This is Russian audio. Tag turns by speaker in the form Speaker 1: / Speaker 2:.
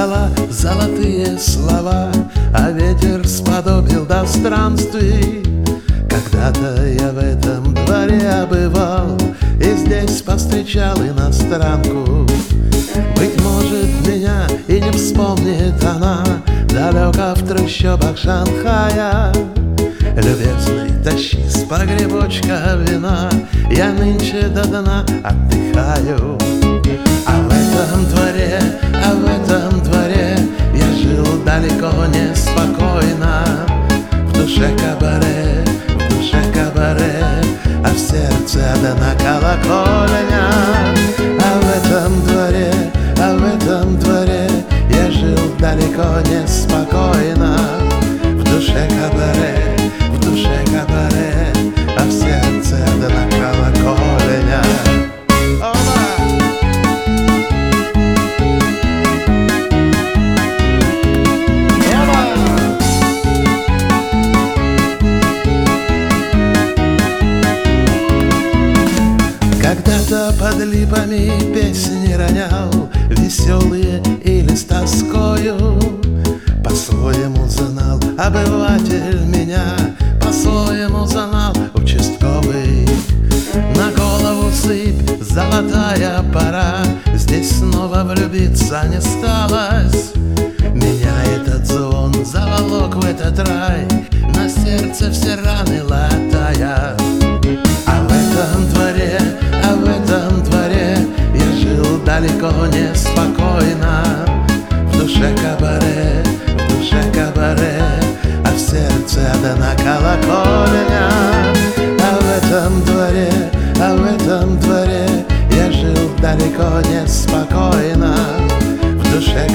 Speaker 1: сказала золотые слова, а ветер сподобил до странствий. Когда-то я в этом дворе обывал и здесь повстречал иностранку. Быть может, меня и не вспомнит она далеко в трущобах Шанхая. Любезный, тащи с погребочка вина, я нынче до дна отдыхаю. А в этом дворе я жил далеко неспокойно. В душе кабаре, а в сердце одна колокольня. А в этом дворе я жил далеко неспокойно. В душе кабаре, а в сердце одна колокольня. Когда-то под липами песни ронял, веселые или с тоскою. По-своему знал обыватель меня, по-своему знал участковый. На голову сыпь, золотая пора, здесь снова влюбиться не сталось. Меня этот звон заволок в этот рай, на сердце все раны латая. А в этом дворе я жил далеко неспокойно. В душе кабаре, а в сердце одна колокольня. А в этом дворе я жил далеко неспокойно. В душе